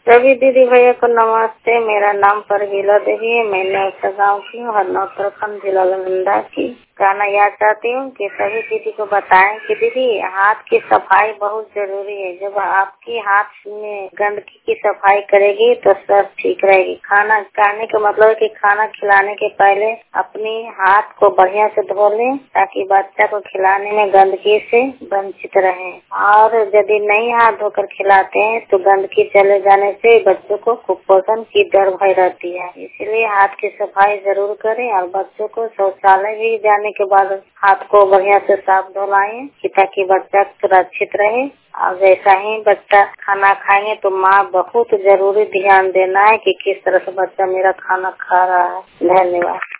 सभी दीदी भैया को नमस्ते। मेरा नाम परगीला देवी है। मैं नौसा गाँव की हूँ, हरनौत प्रखंड, जिला नालंदा की। कहना यह चाहती हूँ कि सभी दीदी को बताएं कि दीदी हाथ की सफाई बहुत जरूरी है। जब आपकी हाथ में गंदगी की सफाई करेगी तो सब ठीक रहेगी। खाना खाने का मतलब है कि खाना खिलाने के पहले अपनी हाथ को बढ़िया से धो लें ताकि बच्चा को खिलाने में गंदगी से वंचित रहे। और यदि नहीं हाथ धोकर खिलाते हैं तो गंदगी चले जाने से बच्चों को कुपोषण की डर भय रहती है। इसलिए हाथ की सफाई जरूर करें और बच्चों को शौचालय भी जाने के बाद हाथ को बढ़िया से साफ धुलाएं ताकि बच्चा सुरक्षित रहे। और जैसा ही बच्चा खाना खाएंगे तो माँ बहुत जरूरी ध्यान देना है कि किस तरह से बच्चा मेरा खाना खा रहा है। धन्यवाद।